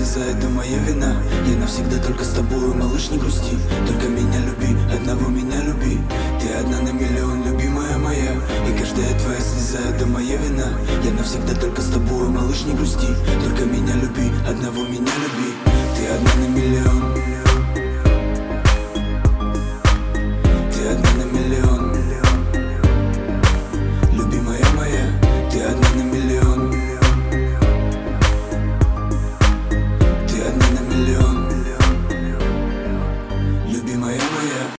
слеза, это моя вина. Я навсегда только с тобою, малыш, не грусти. Только меня люби, одного меня люби. Ты одна на миллион, любимая моя. И каждая твоя слеза, это моя вина. Я навсегда только с тобою, малыш, не грусти. Только